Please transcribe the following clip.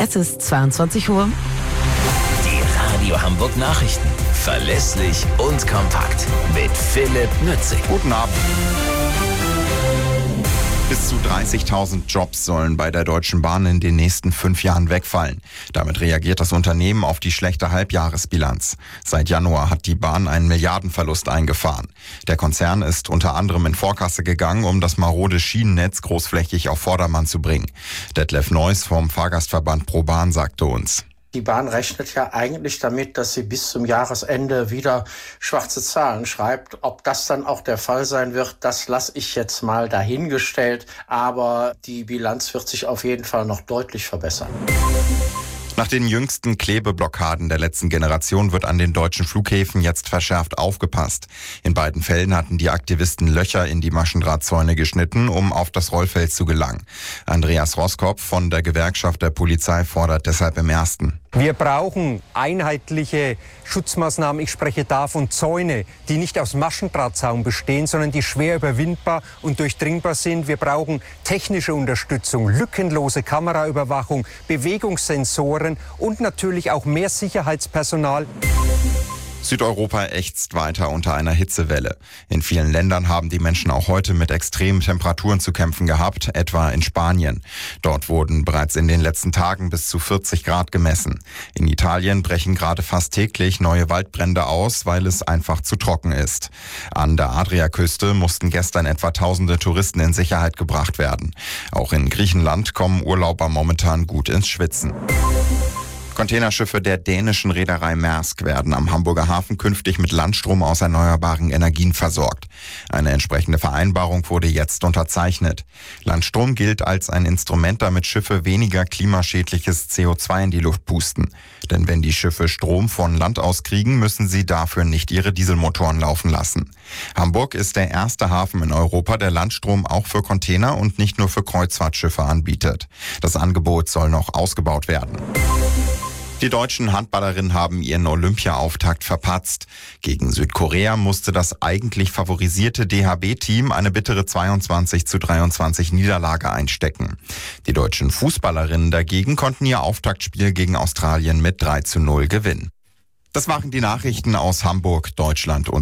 Es ist 22 Uhr. Die Radio Hamburg Nachrichten. Verlässlich und kompakt. Mit Philipp Nützig. Guten Abend. Bis zu 30.000 Jobs sollen bei der Deutschen Bahn in den nächsten 5 Jahren wegfallen. Damit reagiert das Unternehmen auf die schlechte Halbjahresbilanz. Seit Januar hat die Bahn einen Milliardenverlust eingefahren. Der Konzern ist unter anderem in Vorkasse gegangen, um das marode Schienennetz großflächig auf Vordermann zu bringen. Detlef Neuss vom Fahrgastverband ProBahn sagte uns: Die Bahn rechnet ja eigentlich damit, dass sie bis zum Jahresende wieder schwarze Zahlen schreibt. Ob das dann auch der Fall sein wird, das lasse ich jetzt mal dahingestellt. Aber die Bilanz wird sich auf jeden Fall noch deutlich verbessern. Nach den jüngsten Klebeblockaden der letzten Generation wird an den deutschen Flughäfen jetzt verschärft aufgepasst. In beiden Fällen hatten die Aktivisten Löcher in die Maschendrahtzäune geschnitten, um auf das Rollfeld zu gelangen. Andreas Roskopf von der Gewerkschaft der Polizei fordert deshalb im Ersten: Wir brauchen einheitliche Schutzmaßnahmen. Ich spreche da von Zäune, die nicht aus Maschendrahtzaun bestehen, sondern die schwer überwindbar und durchdringbar sind. Wir brauchen technische Unterstützung, lückenlose Kameraüberwachung, Bewegungssensoren und natürlich auch mehr Sicherheitspersonal. Südeuropa ächzt weiter unter einer Hitzewelle. In vielen Ländern haben die Menschen auch heute mit extremen Temperaturen zu kämpfen gehabt, etwa in Spanien. Dort wurden bereits in den letzten Tagen bis zu 40 Grad gemessen. In Italien brechen gerade fast täglich neue Waldbrände aus, weil es einfach zu trocken ist. An der Adriaküste mussten gestern etwa tausende Touristen in Sicherheit gebracht werden. Auch in Griechenland kommen Urlauber momentan gut ins Schwitzen. Containerschiffe der dänischen Reederei Maersk werden am Hamburger Hafen künftig mit Landstrom aus erneuerbaren Energien versorgt. Eine entsprechende Vereinbarung wurde jetzt unterzeichnet. Landstrom gilt als ein Instrument, damit Schiffe weniger klimaschädliches CO2 in die Luft pusten. Denn wenn die Schiffe Strom von Land aus kriegen, müssen sie dafür nicht ihre Dieselmotoren laufen lassen. Hamburg ist der erste Hafen in Europa, der Landstrom auch für Container und nicht nur für Kreuzfahrtschiffe anbietet. Das Angebot soll noch ausgebaut werden. Die deutschen Handballerinnen haben ihren Olympia-Auftakt verpatzt. Gegen Südkorea musste das eigentlich favorisierte DHB-Team eine bittere 22:23 Niederlage einstecken. Die deutschen Fußballerinnen dagegen konnten ihr Auftaktspiel gegen Australien mit 3:0 gewinnen. Das waren die Nachrichten aus Hamburg, Deutschland und